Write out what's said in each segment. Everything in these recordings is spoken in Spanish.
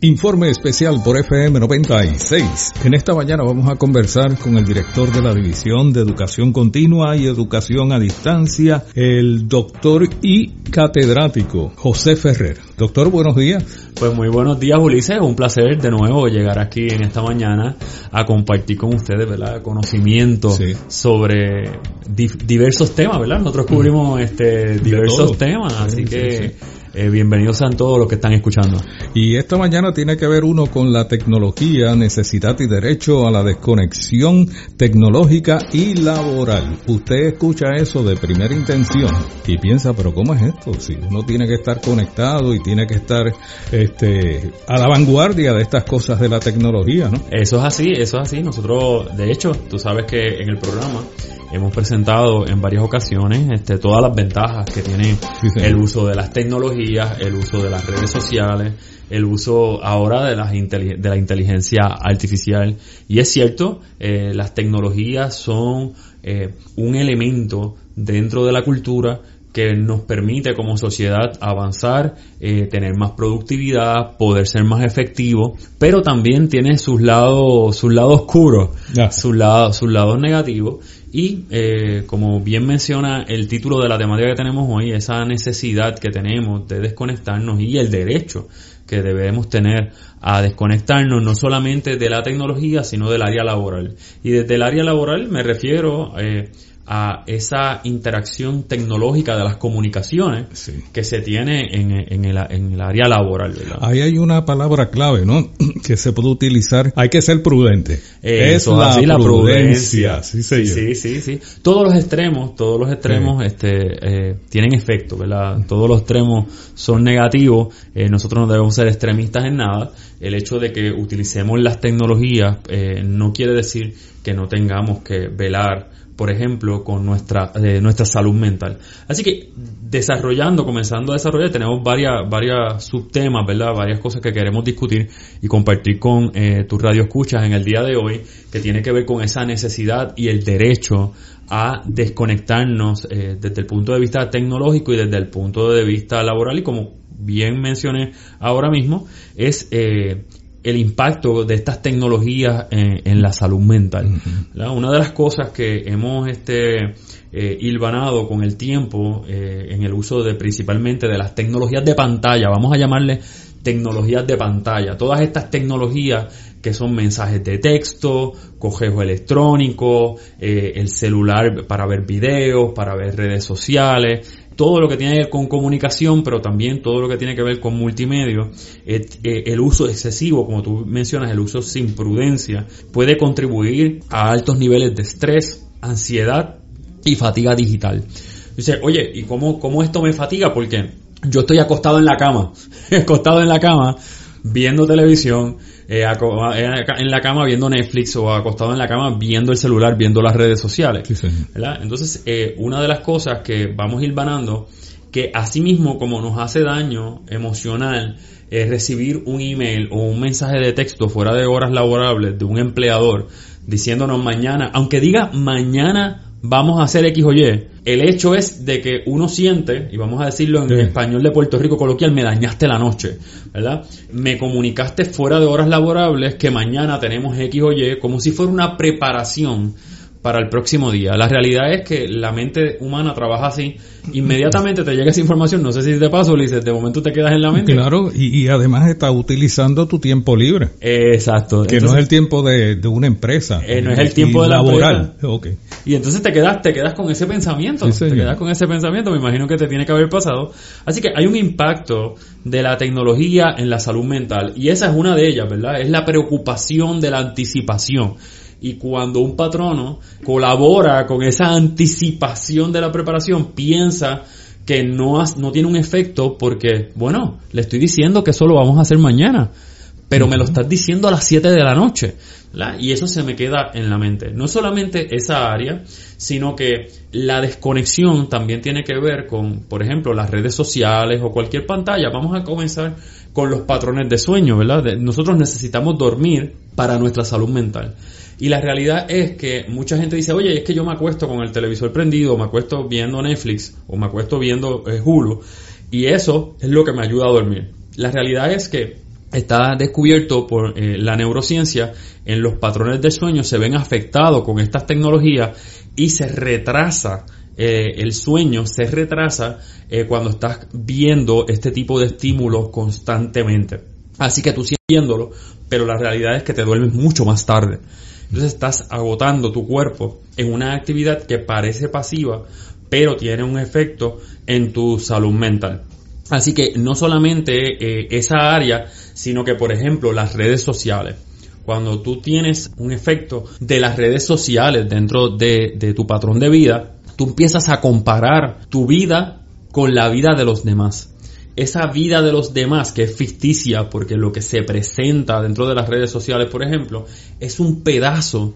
Informe especial por FM 96. En esta mañana vamos a conversar con el director de la División de Educación Continua y Educación a Distancia, el doctor y catedrático José Ferrer. Doctor, buenos días. Pues muy buenos días, Ulises. Un placer de nuevo llegar aquí en esta mañana a compartir con ustedes, ¿verdad?, conocimiento sobre diversos temas, ¿verdad? Nosotros cubrimos diversos temas, así que bienvenidos sean todos los que están escuchando. Y esta mañana tiene que ver uno con la tecnología, necesidad y derecho a la desconexión tecnológica y laboral. Usted escucha eso de primera intención y piensa, pero ¿cómo es esto? Si uno tiene que estar conectado y tiene que estar a la vanguardia de estas cosas de la tecnología, ¿no? Eso es así. Nosotros, de hecho, tú sabes que en el programa hemos presentado en varias ocasiones todas las ventajas que tiene el uso de las tecnologías, el uso de las redes sociales, el uso ahora de la inteligencia artificial. Y es cierto, las tecnologías son un elemento dentro de la cultura que nos permite como sociedad avanzar, tener más productividad, poder ser más efectivo, pero también tiene sus lados oscuros, sus lados negativos. Y como bien menciona el título de la temática que tenemos hoy, esa necesidad que tenemos de desconectarnos y el derecho que debemos tener a desconectarnos no solamente de la tecnología, sino del área laboral. Y desde el área laboral me refiero a esa interacción tecnológica de las comunicaciones que se tiene en el área laboral, ¿verdad? Ahí hay una palabra clave, ¿no?, que se puede utilizar. Hay que ser prudente. Es la prudencia. Sí. Todos los extremos tienen efecto, ¿verdad? Todos los extremos son negativos. Nosotros no debemos ser extremistas en nada. El hecho de que utilicemos las tecnologías no quiere decir que no tengamos que velar, por ejemplo, con nuestra salud mental. Así que comenzando a desarrollar, tenemos varias subtemas, ¿verdad? Varias cosas que queremos discutir y compartir con tus radioescuchas en el día de hoy, que tiene que ver con esa necesidad y el derecho a desconectarnos desde el punto de vista tecnológico y desde el punto de vista laboral. Y como bien mencioné ahora mismo, es el impacto de estas tecnologías en la salud mental. ¿Verdad? Una de las cosas que hemos hilvanado con el tiempo en el uso principalmente de las tecnologías de pantalla, vamos a llamarle tecnologías de pantalla, todas estas tecnologías que son mensajes de texto, correo electrónico, el celular para ver videos, para ver redes sociales, todo lo que tiene que ver con comunicación, pero también todo lo que tiene que ver con multimedia. El uso excesivo, como tú mencionas, el uso sin prudencia, puede contribuir a altos niveles de estrés, ansiedad y fatiga digital. Dice, oye, ¿y cómo esto me fatiga? Porque yo estoy acostado en la cama, viendo televisión, en la cama viendo Netflix, o acostado en la cama viendo el celular, viendo las redes sociales, ¿verdad? Entonces, una de las cosas que vamos hilvanando, que asimismo como nos hace daño emocional recibir un email o un mensaje de texto fuera de horas laborables de un empleador diciéndonos mañana, aunque diga mañana vamos a hacer X o Y, el hecho es de que uno siente, y vamos a decirlo en español de Puerto Rico coloquial, me dañaste la noche, ¿verdad? Me comunicaste fuera de horas laborables que mañana tenemos X o Y, como si fuera una preparación para el próximo día. La realidad es que la mente humana trabaja así. Inmediatamente te llega esa información, no sé si te pasa, Ulises, de momento te quedas en la mente. Claro, y además estás utilizando tu tiempo libre. Exacto. Que entonces, no es el tiempo de una empresa. No es el tiempo de la laboral. Okay. Y entonces te quedas con ese pensamiento. Sí, te quedas con ese pensamiento, me imagino que te tiene que haber pasado. Así que hay un impacto de la tecnología en la salud mental. Y esa es una de ellas, ¿verdad? Es la preocupación de la anticipación. Y cuando un patrono colabora con esa anticipación de la preparación, piensa que no tiene un efecto porque, bueno, le estoy diciendo que eso lo vamos a hacer mañana, pero me lo estás diciendo a las 7 de la noche, ¿verdad? Y eso se me queda en la mente. No solamente esa área, sino que la desconexión también tiene que ver con, por ejemplo, las redes sociales o cualquier pantalla. Vamos a comenzar con los patrones de sueño, ¿verdad? Nosotros necesitamos dormir para nuestra salud mental. Y la realidad es que mucha gente dice, oye, es que yo me acuesto con el televisor prendido, o me acuesto viendo Netflix, o me acuesto viendo Hulu, y eso es lo que me ayuda a dormir. La realidad es que está descubierto por la neurociencia, en los patrones del sueño se ven afectados con estas tecnologías y se retrasa el sueño, se retrasa cuando estás viendo este tipo de estímulos constantemente. Así que tú sigues viéndolo, pero la realidad es que te duermes mucho más tarde. Entonces estás agotando tu cuerpo en una actividad que parece pasiva, pero tiene un efecto en tu salud mental. Así que no solamente esa área, sino que, por ejemplo, las redes sociales. Cuando tú tienes un efecto de las redes sociales dentro de tu patrón de vida, tú empiezas a comparar tu vida con la vida de los demás. Esa vida de los demás, que es ficticia, porque lo que se presenta dentro de las redes sociales, por ejemplo, es un pedazo,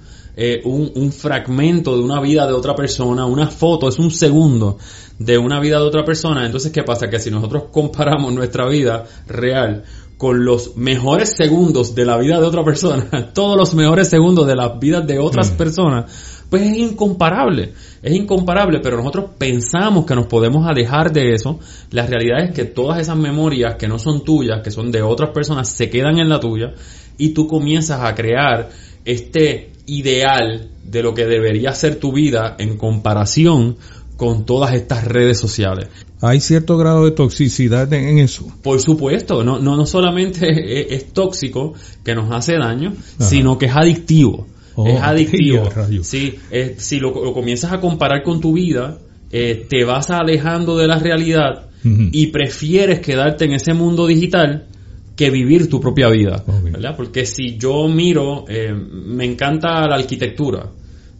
un fragmento de una vida de otra persona, una foto, es un segundo de una vida de otra persona. Entonces, ¿qué pasa? Que si nosotros comparamos nuestra vida real con los mejores segundos de la vida de otra persona, todos los mejores segundos de las vidas de otras personas, pues es incomparable, pero nosotros pensamos que nos podemos alejar de eso. La realidad es que todas esas memorias que no son tuyas, que son de otras personas, se quedan en la tuya, y tú comienzas a crear este ideal de lo que debería ser tu vida en comparación con todas estas redes sociales. ¿Hay cierto grado de toxicidad en eso? Por supuesto, no solamente es tóxico, que nos hace daño, sino que es adictivo. Es adictivo. Sí, si lo comienzas a comparar con tu vida, te vas alejando de la realidad y prefieres quedarte en ese mundo digital que vivir tu propia vida, ¿verdad? Porque si yo miro, me encanta la arquitectura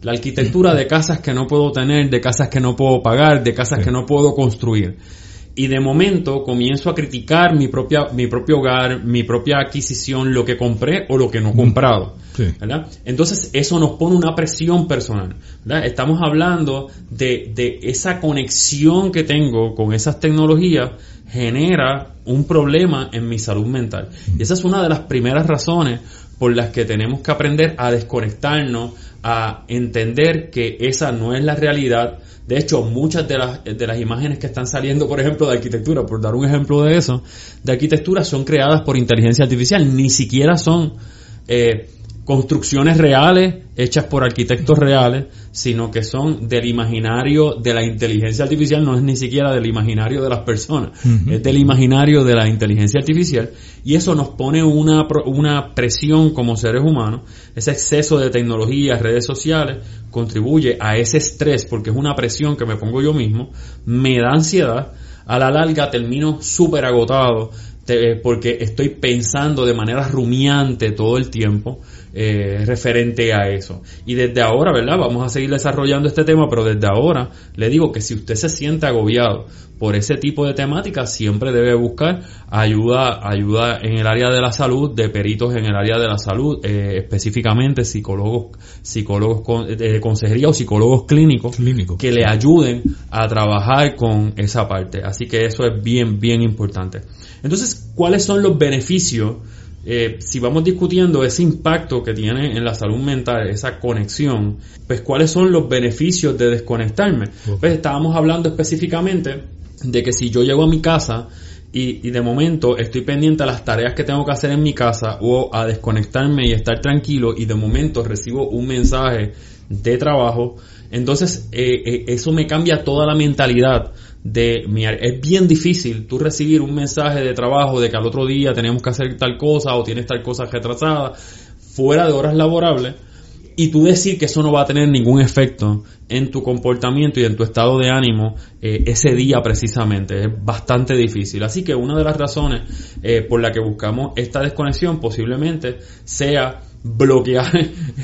de casas que no puedo tener, de casas que no puedo pagar, de casas que no puedo construir. Y de momento comienzo a criticar mi propio hogar, mi propia adquisición, lo que compré o lo que no he comprado, ¿verdad? Entonces eso nos pone una presión personal, ¿verdad? Estamos hablando de esa conexión que tengo con esas tecnologías, genera un problema en mi salud mental. Y esa es una de las primeras razones por las que tenemos que aprender a desconectarnos, a entender que esa no es la realidad. De hecho, muchas de las imágenes que están saliendo, por ejemplo, de arquitectura, por dar un ejemplo de eso, de arquitectura, son creadas por inteligencia artificial. Ni siquiera son construcciones reales hechas por arquitectos reales, sino que son del imaginario de la inteligencia artificial. No es ni siquiera del imaginario de las personas, es del imaginario de la inteligencia artificial, y eso nos pone una presión como seres humanos. Ese exceso de tecnología, redes sociales, contribuye a ese estrés, porque es una presión que me pongo yo mismo, me da ansiedad, a la larga termino súper agotado, porque estoy pensando de manera rumiante todo el tiempo referente a eso. Y desde ahora, ¿verdad? Vamos a seguir desarrollando este tema, pero desde ahora le digo que si usted se siente agobiado por ese tipo de temáticas, siempre debe buscar ayuda en el área de la salud, de peritos en el área de la salud, específicamente psicólogos de consejería o psicólogos clínicos que le ayuden a trabajar con esa parte. Así que eso es bien, bien importante. Entonces, ¿cuáles son los beneficios? Si vamos discutiendo ese impacto que tiene en la salud mental, esa conexión, pues ¿cuáles son los beneficios de desconectarme? Pues estábamos hablando específicamente de que si yo llego a mi casa y de momento estoy pendiente a las tareas que tengo que hacer en mi casa, o a desconectarme y estar tranquilo, y de momento recibo un mensaje de trabajo, entonces eso me cambia toda la mentalidad de mi área. Es bien difícil tú recibir un mensaje de trabajo de que al otro día tenemos que hacer tal cosa o tienes tal cosa retrasada fuera de horas laborables, y tú decir que eso no va a tener ningún efecto en tu comportamiento y en tu estado de ánimo ese día precisamente. Es bastante difícil. Así que una de las razones por la que buscamos esta desconexión posiblemente sea bloquear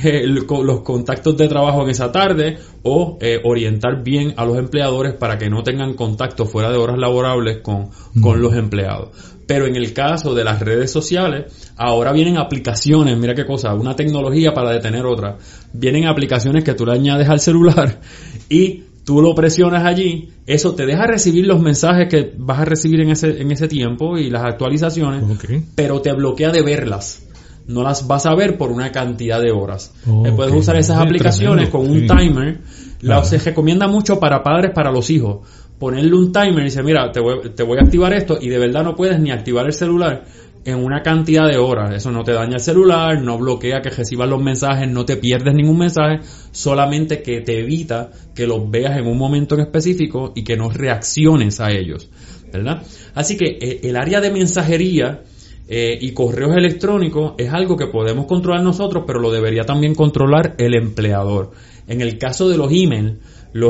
los contactos de trabajo en esa tarde, o orientar bien a los empleadores para que no tengan contacto fuera de horas laborables con los empleados. Pero en el caso de las redes sociales, ahora vienen aplicaciones, mira qué cosa, una tecnología para detener otra. Vienen aplicaciones que tú le añades al celular y tú lo presionas allí, eso te deja recibir los mensajes que vas a recibir en ese tiempo y las actualizaciones, pero te bloquea de verlas. No las vas a ver por una cantidad de horas. Puedes usar esas aplicaciones con un timer. Se recomienda mucho para padres, para los hijos. Ponerle un timer y dice, mira, te voy a activar esto, y de verdad no puedes ni activar el celular en una cantidad de horas. Eso no te daña el celular, no bloquea que recibas los mensajes, no te pierdes ningún mensaje, solamente que te evita que los veas en un momento en específico y que no reacciones a ellos, ¿verdad? Así que el área de mensajería y correos electrónicos es algo que podemos controlar nosotros, pero lo debería también controlar el empleador. En el caso de los emails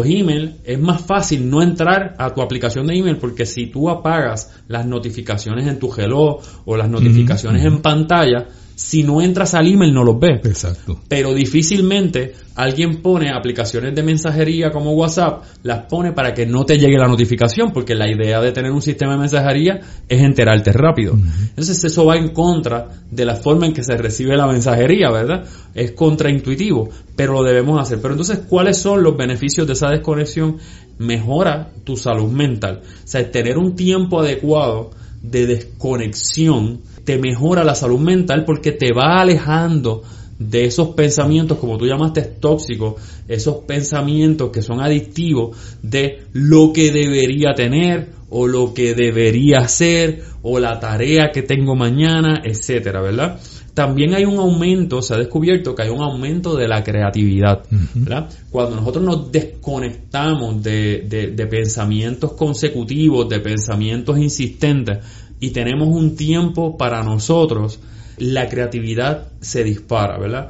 es más fácil no entrar a tu aplicación de email, porque si tú apagas las notificaciones en tu reloj o las notificaciones en pantalla, si no entras al email no los ves. Exacto. Pero difícilmente alguien pone aplicaciones de mensajería como WhatsApp, las pone para que no te llegue la notificación, porque la idea de tener un sistema de mensajería es enterarte rápido. Entonces eso va en contra de la forma en que se recibe la mensajería, ¿verdad? Es contraintuitivo, pero lo debemos hacer. Pero entonces, ¿cuáles son los beneficios de esa desconexión? Mejora tu salud mental. O sea, tener un tiempo adecuado de desconexión te mejora la salud mental, porque te va alejando de esos pensamientos, como tú llamaste, tóxicos, esos pensamientos que son adictivos, de lo que debería tener o lo que debería hacer o la tarea que tengo mañana, etcétera, ¿verdad? También hay un aumento, se ha descubierto que hay un aumento de la creatividad, ¿verdad? Cuando nosotros nos desconectamos de pensamientos consecutivos, de pensamientos insistentes, y tenemos un tiempo para nosotros, la creatividad se dispara, ¿verdad?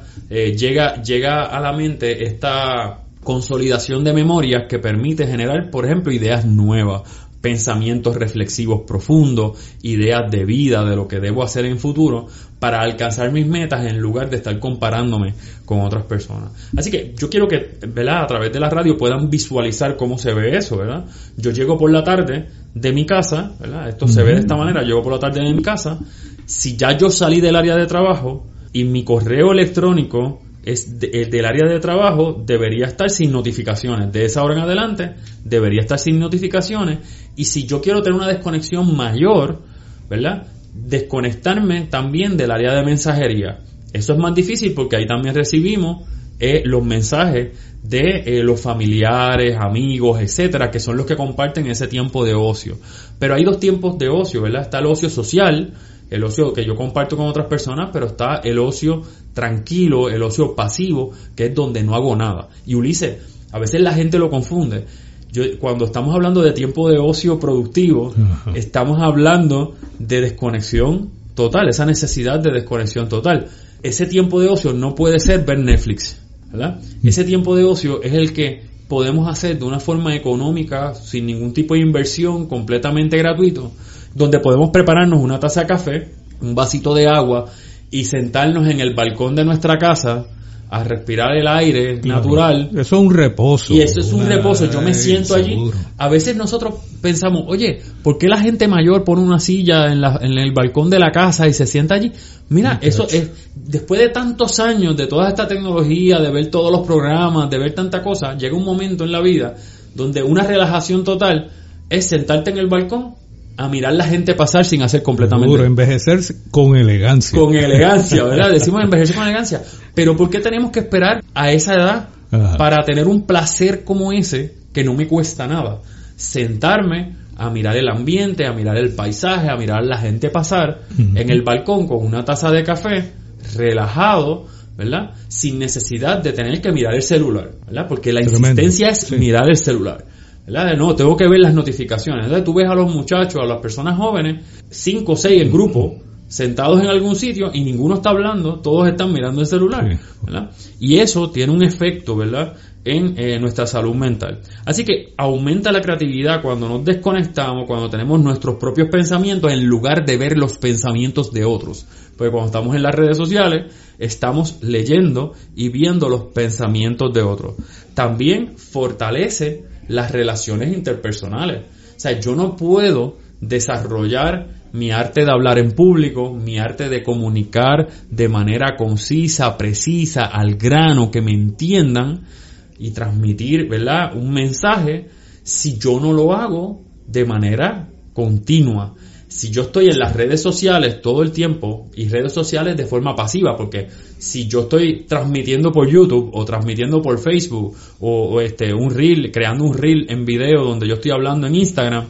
Llega a la mente esta consolidación de memorias que permite generar, por ejemplo, ideas nuevas, pensamientos reflexivos profundos, ideas de vida, de lo que debo hacer en futuro para alcanzar mis metas, en lugar de estar comparándome con otras personas. Así que yo quiero que, ¿verdad?, a través de la radio puedan visualizar cómo se ve eso, ¿verdad? Yo llego por la tarde de mi casa, ¿verdad? Esto se ve de esta manera, llego por la tarde de mi casa. Si ya yo salí del área de trabajo y mi correo electrónico es del área de trabajo, debería estar sin notificaciones. De esa hora en adelante debería estar sin notificaciones. Y si yo quiero tener una desconexión mayor, ¿verdad?, desconectarme también del área de mensajería. Eso es más difícil porque ahí también recibimos los mensajes de los familiares, amigos, etcétera, que son los que comparten ese tiempo de ocio. Pero hay dos tiempos de ocio, ¿verdad? Está el ocio social, el ocio que yo comparto con otras personas, pero está el ocio tranquilo, el ocio pasivo, que es donde no hago nada. Y Ulises, a veces la gente lo confunde. Cuando estamos hablando de tiempo de ocio productivo, estamos hablando de desconexión total, esa necesidad de desconexión total. Ese tiempo de ocio no puede ser ver Netflix, ¿verdad? Ese tiempo de ocio es el que podemos hacer de una forma económica, sin ningún tipo de inversión, completamente gratuito, donde podemos prepararnos una taza de café, un vasito de agua y sentarnos en el balcón de nuestra casa a respirar el aire natural. Eso es un reposo. Y eso es un reposo. Yo me siento allí. A veces nosotros pensamos, oye, ¿por qué la gente mayor pone una silla en el balcón de la casa y se sienta allí? Mira, eso es, después de tantos años de toda esta tecnología, de ver todos los programas, de ver tanta cosa, llega un momento en la vida donde una relajación total es sentarte en el balcón a mirar la gente pasar sin hacer completamente. Seguro, envejecer con elegancia. Con elegancia, ¿verdad? Decimos envejecer con elegancia. Pero ¿por qué tenemos que esperar a esa edad para tener un placer como ese que no me cuesta nada? Sentarme a mirar el ambiente, a mirar el paisaje, a mirar la gente pasar en el balcón con una taza de café, relajado, ¿verdad? Sin necesidad de tener que mirar el celular, ¿verdad? Porque la insistencia es mirar el celular, ¿verdad? No, tengo que ver las notificaciones. Entonces tú ves a los muchachos, a las personas jóvenes, 5 o 6 en grupo, sentados en algún sitio y ninguno está hablando, todos están mirando el celular, ¿verdad? Y eso tiene un efecto, ¿verdad?, en nuestra salud mental. Así que aumenta la creatividad cuando nos desconectamos, cuando tenemos nuestros propios pensamientos en lugar de ver los pensamientos de otros. Porque cuando estamos en las redes sociales, estamos leyendo y viendo los pensamientos de otros. También fortalece las relaciones interpersonales. O sea, yo no puedo desarrollar mi arte de hablar en público, mi arte de comunicar de manera concisa, precisa, al grano, que me entiendan y transmitir, ¿verdad?, un mensaje, si yo no lo hago de manera continua. Si yo estoy en las redes sociales todo el tiempo, y redes sociales de forma pasiva, porque si yo estoy transmitiendo por YouTube o transmitiendo por Facebook o un reel, creando un reel en video donde yo estoy hablando en Instagram,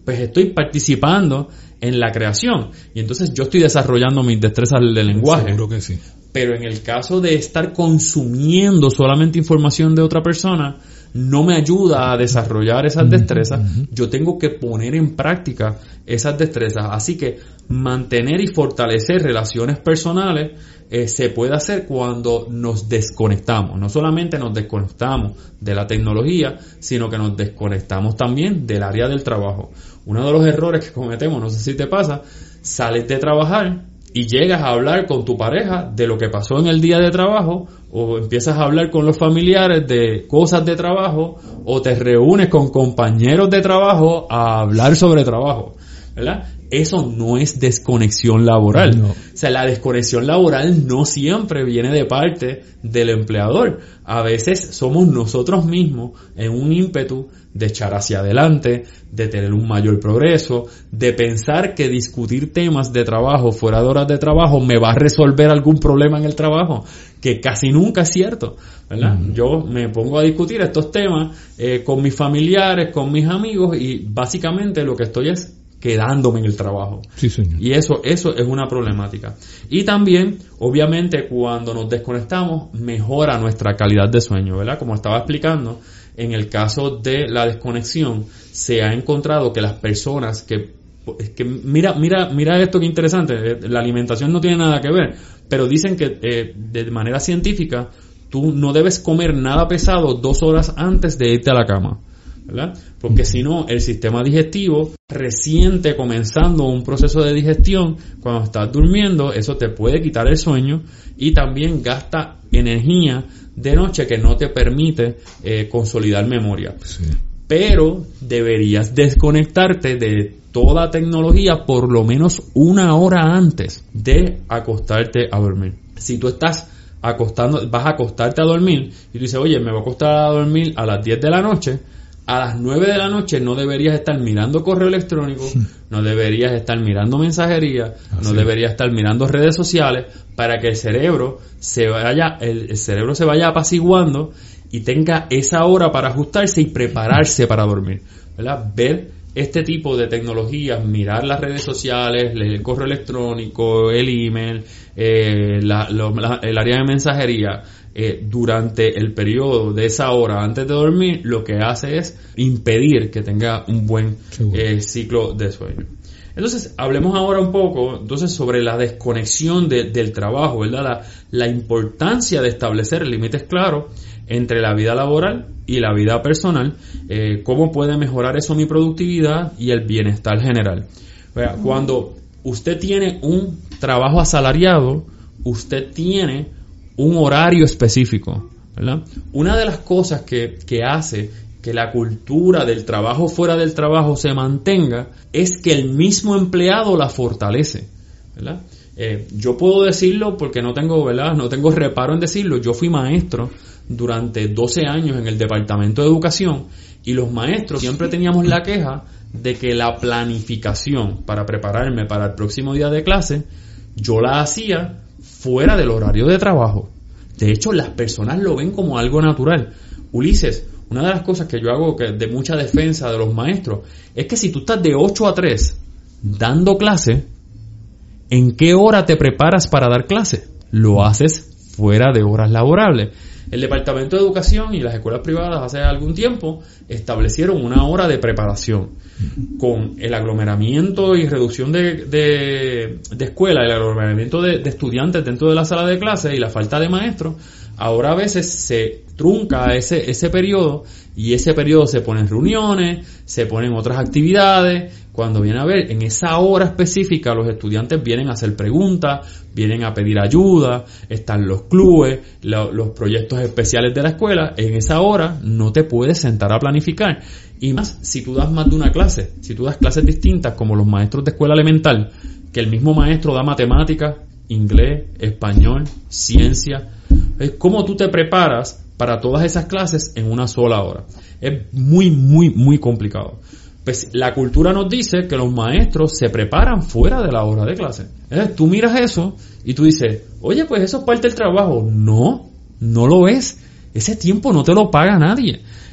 pues estoy participando en la creación. Y entonces yo estoy desarrollando mis destrezas de lenguaje. Seguro que sí. Pero en el caso de estar consumiendo solamente información de otra persona, no me ayuda a desarrollar esas destrezas. Yo tengo que poner en práctica esas destrezas. Así que mantener y fortalecer relaciones personales se puede hacer cuando nos desconectamos. No solamente nos desconectamos de la tecnología, sino que nos desconectamos también del área del trabajo. Uno de los errores que cometemos, no sé si te pasa, sales de trabajar y llegas a hablar con tu pareja de lo que pasó en el día de trabajo, o empiezas a hablar con los familiares de cosas de trabajo, o te reúnes con compañeros de trabajo a hablar sobre trabajo, ¿verdad? Eso no es desconexión laboral. No. O sea, la desconexión laboral no siempre viene de parte del empleador. A veces somos nosotros mismos en un ímpetu de echar hacia adelante, de tener un mayor progreso, de pensar que discutir temas de trabajo fuera de horas de trabajo me va a resolver algún problema en el trabajo, que casi nunca es cierto, ¿verdad? Yo me pongo a discutir estos temas con mis familiares, con mis amigos, y básicamente lo que estoy es quedándome en el trabajo. Sí, señor. Y eso es una problemática. Y también, obviamente, cuando nos desconectamos, mejora nuestra calidad de sueño, ¿verdad? Como estaba explicando, en el caso de la desconexión, se ha encontrado que las personas que mira esto que interesante, la alimentación no tiene nada que ver, pero dicen que de manera científica, tú no debes comer nada pesado 2 horas antes de irte a la cama, ¿verdad? Porque si no, el sistema digestivo reciente comenzando un proceso de digestión, cuando estás durmiendo, eso te puede quitar el sueño y también gasta energía de noche que no te permite consolidar memoria. Sí. Pero deberías desconectarte de toda tecnología por lo menos 1 hora antes de acostarte a dormir. Si tú vas a acostarte a dormir y tú dices, oye, me voy a acostar a dormir a las 10 de la noche, a las 9 de la noche no deberías estar mirando correo electrónico, no deberías estar mirando mensajería, no deberías estar mirando redes sociales, para que el cerebro se vaya apaciguando y tenga esa hora para ajustarse y prepararse para dormir, ¿verdad? Ver este tipo de tecnologías, mirar las redes sociales, el correo electrónico, el email, el área de mensajería, durante el periodo de esa hora antes de dormir, lo que hace es impedir que tenga un buen ciclo de sueño. Entonces, hablemos ahora un poco sobre la desconexión del trabajo, ¿verdad? La importancia de establecer límites claros entre la vida laboral y la vida personal, cómo puede mejorar eso mi productividad y el bienestar general. Cuando usted tiene un trabajo asalariado, usted tiene un horario específico, ¿verdad? Una de las cosas que hace que la cultura del trabajo fuera del trabajo se mantenga es que el mismo empleado la fortalece, ¿verdad? Yo puedo decirlo porque no tengo reparo en decirlo. Yo fui maestro durante 12 años en el departamento de educación y los maestros siempre teníamos la queja de que la planificación para prepararme para el próximo día de clase yo la hacía fuera del horario de trabajo. De hecho, las personas lo ven como algo natural. Ulises, una de las cosas que yo hago de mucha defensa de los maestros es que si tú estás de 8 a 3 dando clase, ¿en qué hora te preparas para dar clase? Lo haces fuera de horas laborables. El Departamento de Educación y las escuelas privadas hace algún tiempo establecieron una hora de preparación. Con el aglomeramiento y reducción de escuelas, el aglomeramiento de estudiantes dentro de la sala de clases y la falta de maestros, ahora a veces se trunca ese periodo y ese periodo se ponen reuniones, se ponen otras actividades. Cuando viene a ver, en esa hora específica los estudiantes vienen a hacer preguntas, vienen a pedir ayuda, están los clubes, los proyectos especiales de la escuela. En esa hora no te puedes sentar a planificar. Y más si tú das más de una clase, si tú das clases distintas como los maestros de escuela elemental, que el mismo maestro da matemáticas, inglés, español, ciencia. ¿Cómo tú te preparas para todas esas clases en una sola hora? Es muy, muy, muy complicado. Pues la cultura nos dice que los maestros se preparan fuera de la hora de clase. Tú miras eso y tú dices, oye, pues eso es parte del trabajo. No lo es. Ese tiempo no te lo paga nadie.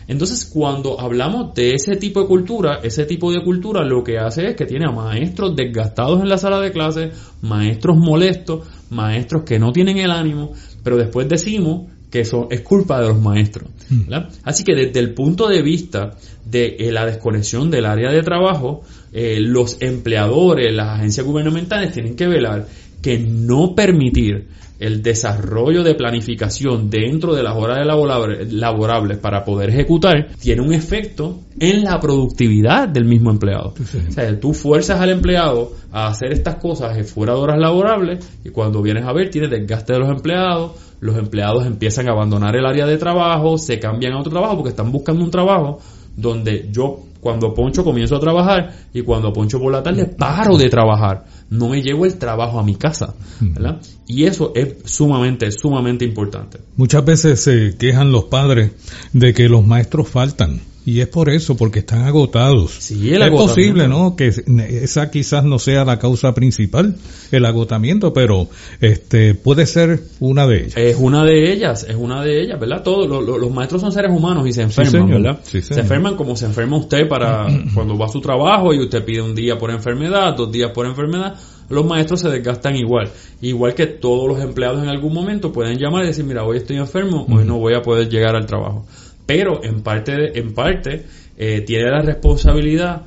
Entonces, cuando hablamos de ese tipo de cultura lo que hace es que tiene a maestros desgastados en la sala de clases, maestros molestos, maestros que no tienen el ánimo, pero después decimos que eso es culpa de los maestros, ¿verdad? Así que desde el punto de vista de la desconexión del área de trabajo, los empleadores, las agencias gubernamentales tienen que velar que no permitir el desarrollo de planificación dentro de las horas laborables para poder ejecutar tiene un efecto en la productividad del mismo empleado. Sí. O sea, tú fuerzas al empleado a hacer estas cosas fuera de horas laborables y cuando vienes a ver tienes desgaste de los empleados empiezan a abandonar el área de trabajo, se cambian a otro trabajo porque están buscando un trabajo donde yo cuando poncho comienzo a trabajar y cuando poncho por la tarde paro de trabajar, no me llevo el trabajo a mi casa, ¿verdad? Y eso es sumamente importante. Muchas veces se quejan los padres de que los maestros faltan. Y es por eso, porque están agotados. Sí, es posible, ¿no? Que esa quizás no sea la causa principal, el agotamiento, pero puede ser una de ellas. Es una de ellas, ¿verdad? Todos los maestros son seres humanos y se enferman, sí, ¿verdad? Sí, se enferman como se enferma usted cuando va a su trabajo y usted pide un día por enfermedad, 2 días por enfermedad. Los maestros se desgastan igual que todos los empleados en algún momento pueden llamar y decir, mira, hoy estoy enfermo, hoy no voy a poder llegar al trabajo. Pero en parte tiene la responsabilidad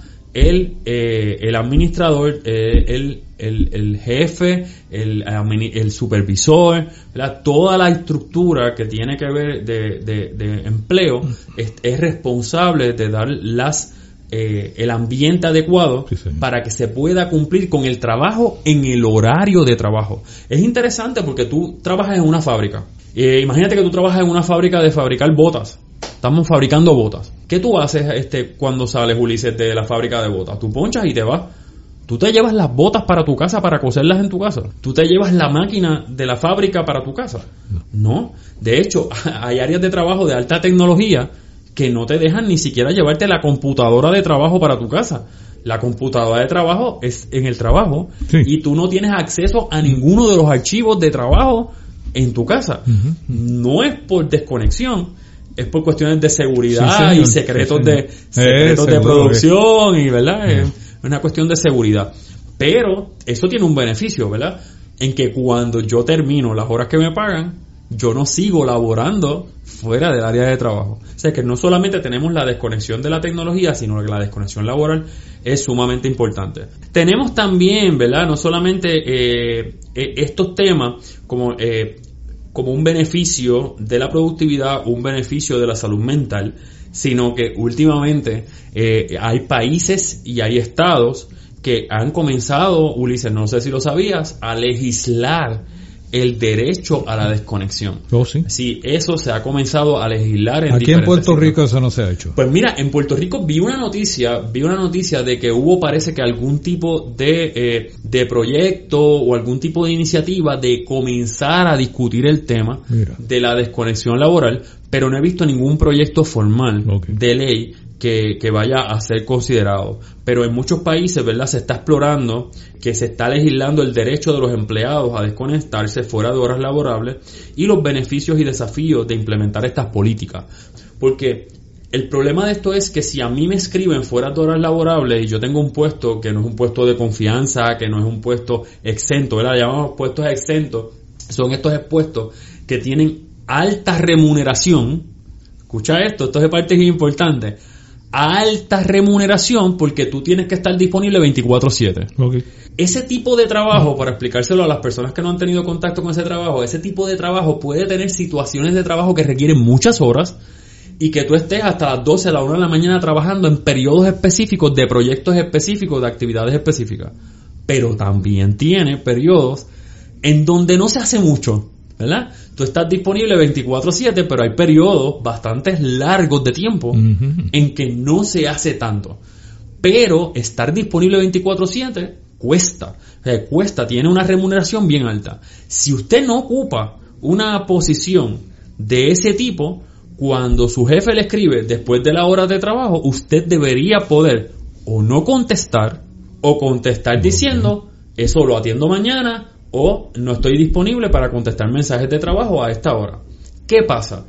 el administrador, el jefe, el supervisor, ¿verdad? Toda la estructura que tiene que ver de empleo es responsable de dar el ambiente adecuado para que se pueda cumplir con el trabajo en el horario de trabajo. Es interesante porque tú trabajas en una fábrica. Imagínate que tú trabajas en una fábrica de fabricar botas. Estamos fabricando botas. ¿Qué tú haces cuando sales, Ulises, de la fábrica de botas? Tú ponchas y te vas. Tú te llevas las botas para tu casa para coserlas en tu casa. Tú te llevas la máquina de la fábrica para tu casa. No. De hecho, hay áreas de trabajo de alta tecnología que no te dejan ni siquiera llevarte la computadora de trabajo para tu casa. La computadora de trabajo es en el trabajo y tú no tienes acceso a ninguno de los archivos de trabajo en tu casa. No es por desconexión, es por cuestiones de seguridad y secretos de producción y verdad, es una cuestión de seguridad. Pero eso tiene un beneficio, ¿verdad? En que cuando yo termino las horas que me pagan, yo no sigo laborando fuera del área de trabajo. O sea que no solamente tenemos la desconexión de la tecnología, sino que la desconexión laboral es sumamente importante. Tenemos también, ¿verdad? No solamente estos temas como un beneficio de la productividad, un beneficio de la salud mental, sino que últimamente hay países y hay estados que han comenzado, Ulises, no sé si lo sabías, a legislar el derecho a la desconexión. Sí. Sí, eso se ha comenzado a legislar Aquí en Puerto Rico eso no se ha hecho. Pues mira, en Puerto Rico vi una noticia de que parece que algún tipo de proyecto o algún tipo de iniciativa de comenzar a discutir el tema de la desconexión laboral, pero no he visto ningún proyecto formal de ley que vaya a ser considerado. Pero en muchos países, ¿verdad?, se está explorando, que se está legislando el derecho de los empleados a desconectarse fuera de horas laborables y los beneficios y desafíos de implementar estas políticas. Porque el problema de esto es que si a mí me escriben fuera de horas laborables y yo tengo un puesto que no es un puesto de confianza, que no es un puesto exento, ¿verdad?, llamamos puestos exentos, son estos puestos que tienen alta remuneración. Escucha esto es parte importante. Alta remuneración porque tú tienes que estar disponible 24/7. Ese tipo de trabajo, para explicárselo a las personas que no han tenido contacto con ese tipo de trabajo puede tener situaciones de trabajo que requieren muchas horas y que tú estés hasta las 12, a la 1 de la mañana trabajando en periodos específicos, de proyectos específicos, de actividades específicas. Pero también tiene periodos en donde no se hace mucho, ¿verdad? Tú estás disponible 24/7, pero hay periodos bastante largos de tiempo en que no se hace tanto. Pero estar disponible 24/7 cuesta. Tiene una remuneración bien alta. Si usted no ocupa una posición de ese tipo, cuando su jefe le escribe después de la hora de trabajo, usted debería poder o no contestar, o contestar diciendo, eso lo atiendo mañana, o no estoy disponible para contestar mensajes de trabajo a esta hora. ¿Qué pasa?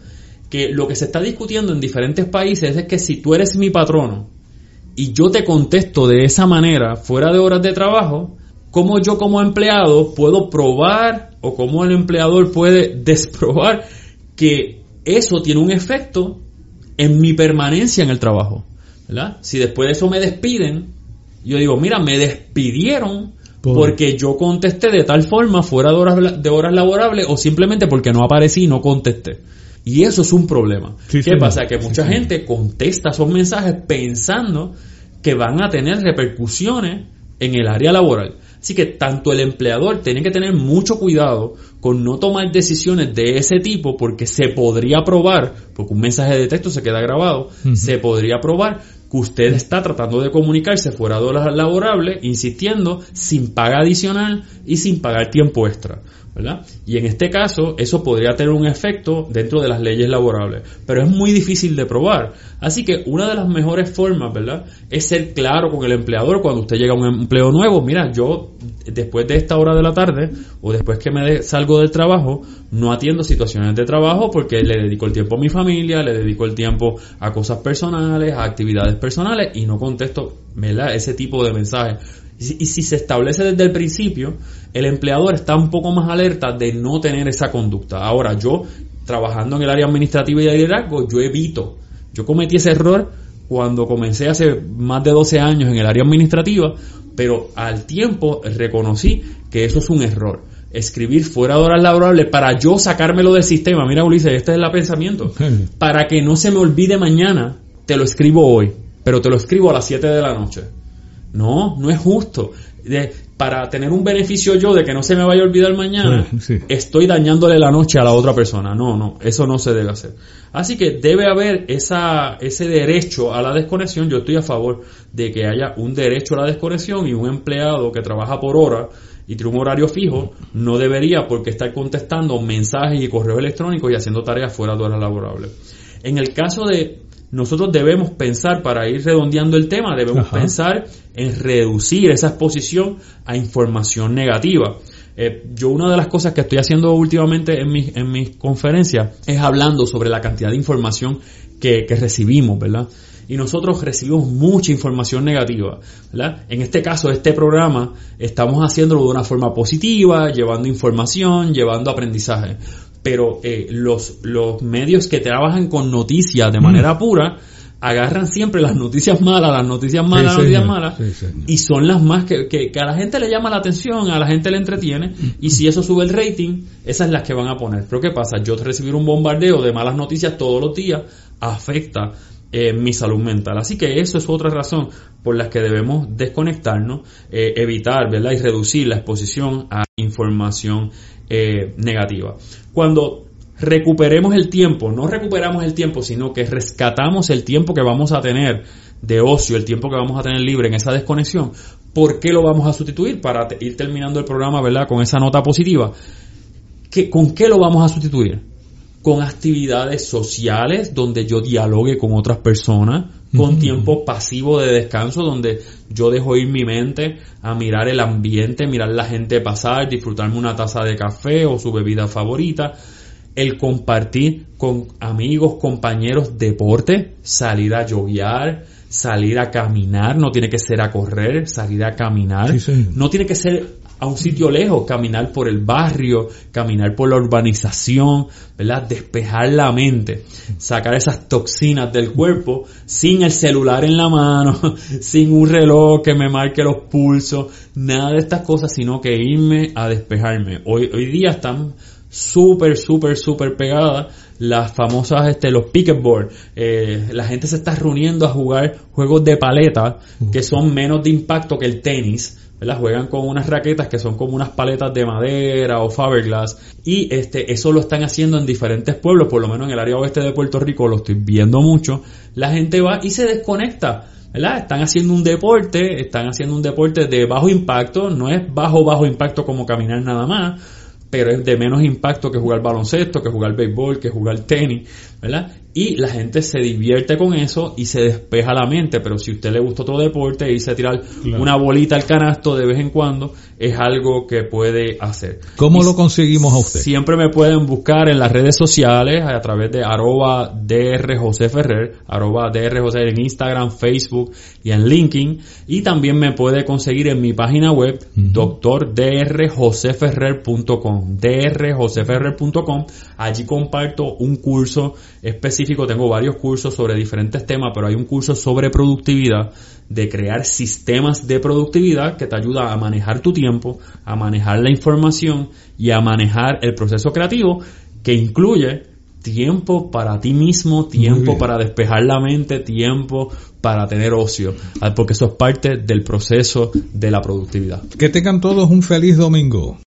que lo que se está discutiendo en diferentes países es que si tú eres mi patrono y yo te contesto de esa manera fuera de horas de trabajo, ¿cómo yo como empleado puedo probar o cómo el empleador puede desprobar que eso tiene un efecto en mi permanencia en el trabajo? ¿Verdad? Si después de eso me despiden, yo digo, mira, me despidieron porque yo contesté de tal forma fuera de horas laborables o simplemente porque no aparecí y no contesté. Y eso es un problema. ¿Qué pasa? Que mucha gente contesta esos mensajes pensando que van a tener repercusiones en el área laboral. Así que tanto el empleador tiene que tener mucho cuidado con no tomar decisiones de ese tipo, porque se podría probar, porque un mensaje de texto se queda grabado, se podría probar que usted está tratando de comunicarse fuera de horas laborables, insistiendo, sin paga adicional y sin pagar tiempo extra, ¿verdad? Y en este caso, eso podría tener un efecto dentro de las leyes laborables, pero es muy difícil de probar. Así que una de las mejores formas, ¿verdad?, es ser claro con el empleador cuando usted llega a un empleo nuevo. Mira, yo después de esta hora de la tarde o después que salgo del trabajo, no atiendo situaciones de trabajo porque le dedico el tiempo a mi familia, le dedico el tiempo a cosas personales, a actividades personales y no contesto, ¿verdad?, ese tipo de mensajes. Y si se establece desde el principio, el empleador está un poco más alerta de no tener esa conducta. Ahora, yo, trabajando en el área administrativa y de liderazgo, yo cometí ese error cuando comencé hace más de 12 años en el área administrativa, pero al tiempo reconocí que eso es un error. Escribir fuera de horas laborables para yo sacármelo del sistema. Mira, Ulises, este es el pensamiento. Para que no se me olvide mañana, te lo escribo hoy, pero te lo escribo a las 7 de la noche. No es justo. Para tener un beneficio yo de que no se me vaya a olvidar mañana, estoy dañándole la noche a la otra persona. No, eso no se debe hacer. Así que debe haber ese derecho a la desconexión. Yo estoy a favor de que haya un derecho a la desconexión, y un empleado que trabaja por hora y tiene un horario fijo no debería por qué estar contestando mensajes y correos electrónicos y haciendo tareas fuera de horas laborables. En el caso de nosotros debemos pensar, para ir redondeando el tema, debemos pensar en reducir esa exposición a información negativa. Yo una de las cosas que estoy haciendo últimamente en mis conferencias es hablando sobre la cantidad de información que recibimos, ¿verdad? Y nosotros recibimos mucha información negativa, ¿verdad? En este caso, este programa, estamos haciéndolo de una forma positiva, llevando información, llevando aprendizaje. Pero los medios que trabajan con noticias de manera pura agarran siempre las noticias malas, y son las más que a la gente le llama la atención, a la gente le entretiene, y si eso sube el rating, esas son las que van a poner. Pero ¿qué pasa? Yo recibir un bombardeo de malas noticias todos los días afecta mi salud mental. Así que eso es otra razón por la que debemos desconectarnos, evitar, ¿verdad?, y reducir la exposición a información negativa. Cuando recuperemos el tiempo, no recuperamos el tiempo, sino que rescatamos el tiempo que vamos a tener de ocio, el tiempo que vamos a tener libre en esa desconexión, ¿por qué lo vamos a sustituir? Para ir terminando el programa, ¿verdad?, con esa nota positiva. ¿Con qué lo vamos a sustituir? Con actividades sociales donde yo dialogue con otras personas, con tiempo pasivo de descanso donde yo dejo ir mi mente a mirar el ambiente, mirar la gente pasar, disfrutarme una taza de café o su bebida favorita, el compartir con amigos, compañeros, deporte, salir a joguear, salir a caminar, no tiene que ser a correr, salir a caminar, no tiene que ser a un sitio lejos, caminar por el barrio, caminar por la urbanización, ¿verdad? Despejar la mente, sacar esas toxinas del cuerpo sin el celular en la mano, sin un reloj que me marque los pulsos, nada de estas cosas, sino que irme a despejarme. Hoy día están súper pegadas las famosas los pickleball. La gente se está reuniendo a jugar juegos de paleta que son menos de impacto que el tenis, ¿verdad? Juegan con unas raquetas que son como unas paletas de madera o fiberglass, y eso lo están haciendo en diferentes pueblos, por lo menos en el área oeste de Puerto Rico lo estoy viendo mucho. La gente va y se desconecta, ¿verdad? Están haciendo un deporte de bajo impacto, no es bajo impacto como caminar nada más, pero es de menos impacto que jugar baloncesto, que jugar béisbol, que jugar tenis, ¿verdad? Y la gente se divierte con eso y se despeja la mente, pero si a usted le gusta otro deporte, irse a tirar una bolita al canasto de vez en cuando, es algo que puede hacer. ¿Cómo lo conseguimos a usted? Siempre me pueden buscar en las redes sociales a través de @drjoseferrer, @drjoseferrer en Instagram, Facebook y en LinkedIn, y también me puede conseguir en mi página web, drdjoseferrer.com, drjoseferrer.com. Allí comparto un curso específico, tengo varios cursos sobre diferentes temas, pero hay un curso sobre productividad, de crear sistemas de productividad que te ayuda a manejar tu tiempo, a manejar la información y a manejar el proceso creativo, que incluye tiempo para ti mismo, tiempo para despejar la mente, tiempo para tener ocio, porque eso es parte del proceso de la productividad. Que tengan todos un feliz domingo.